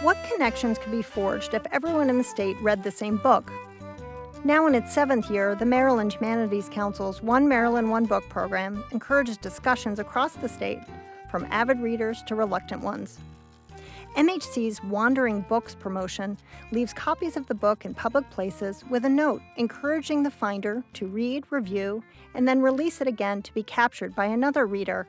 What connections could be forged if everyone in the state read the same book? Now in its 7th year, the Maryland Humanities Council's One Maryland, One Book program encourages discussions across the state, from avid readers to reluctant ones. MHC's Wandering Books promotion leaves copies of the book in public places with a note encouraging the finder to read, review, and then release it again to be captured by another reader.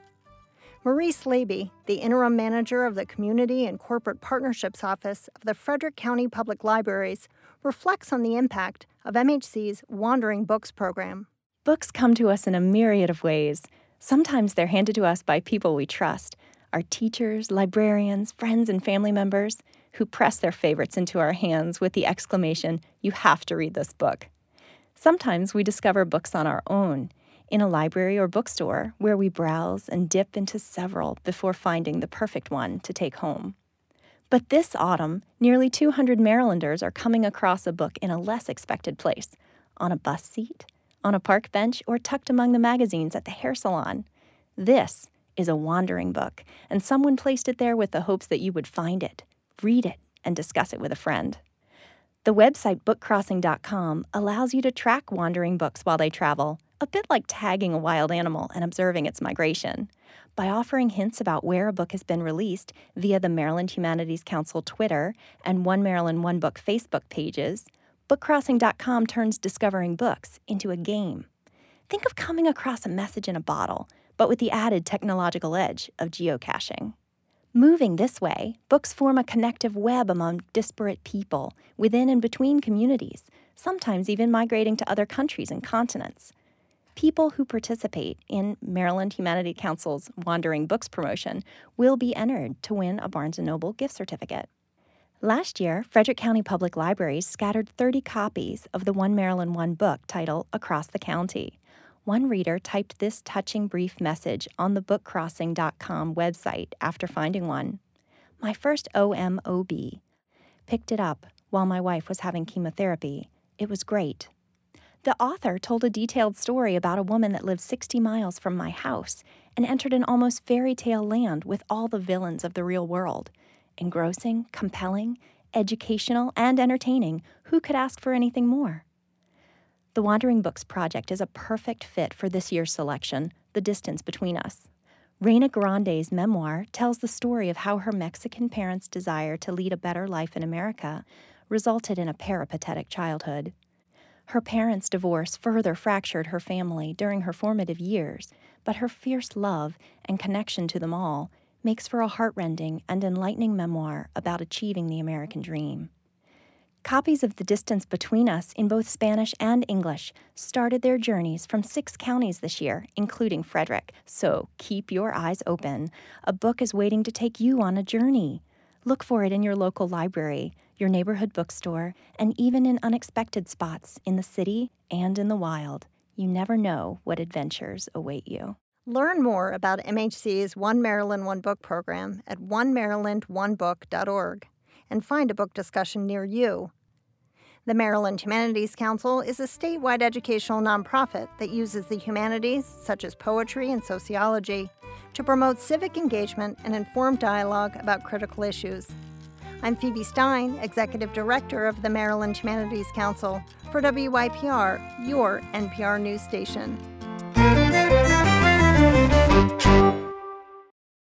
Marie Slaby, the interim manager of the Community and Corporate Partnerships Office of the Frederick County Public Libraries, reflects on the impact of MHC's Wandering Books program. Books come to us in a myriad of ways. Sometimes they're handed to us by people we trust, our teachers, librarians, friends, and family members, who press their favorites into our hands with the exclamation, "You have to read this book." Sometimes we discover books on our own, in a library or bookstore, where we browse and dip into several before finding the perfect one to take home. But this autumn, nearly 200 Marylanders are coming across a book in a less expected place, on a bus seat, on a park bench, or tucked among the magazines at the hair salon. This is a wandering book, and someone placed it there with the hopes that you would find it, read it, and discuss it with a friend. The website bookcrossing.com allows you to track wandering books while they travel, a bit like tagging a wild animal and observing its migration. By offering hints about where a book has been released via the Maryland Humanities Council Twitter and One Maryland, One Book Facebook pages, bookcrossing.com turns discovering books into a game. Think of coming across a message in a bottle, but with the added technological edge of geocaching. Moving this way, books form a connective web among disparate people, within and between communities, sometimes even migrating to other countries and continents. People who participate in Maryland Humanities Council's Wandering Books promotion will be entered to win a Barnes & Noble gift certificate. Last year, Frederick County Public Libraries scattered 30 copies of the One Maryland, One Book title across the county. One reader typed this touching brief message on the bookcrossing.com website after finding one. "My first OMOB. Picked it up while my wife was having chemotherapy. It was great." The author told a detailed story about a woman that lived 60 miles from my house and entered an almost fairy tale land with all the villains of the real world. Engrossing, compelling, educational, and entertaining. Who could ask for anything more? The Wandering Books Project is a perfect fit for this year's selection, The Distance Between Us. Reina Grande's memoir tells the story of how her Mexican parents' desire to lead a better life in America resulted in a peripatetic childhood. Her parents' divorce further fractured her family during her formative years, but her fierce love and connection to them all makes for a heartrending and enlightening memoir about achieving the American dream. Copies of The Distance Between Us in both Spanish and English started their journeys from 6 counties this year, including Frederick, so keep your eyes open. A book is waiting to take you on a journey. Look for it in your local library, your neighborhood bookstore, and even in unexpected spots in the city and in the wild. You never know what adventures await you. Learn more about MHC's One Maryland, One Book program at onemarylandonebook.org and find a book discussion near you. The Maryland Humanities Council is a statewide educational nonprofit that uses the humanities, such as poetry and sociology, to promote civic engagement and informed dialogue about critical issues. I'm Phoebe Stein, Executive Director of the Maryland Humanities Council, for WYPR, your NPR news station.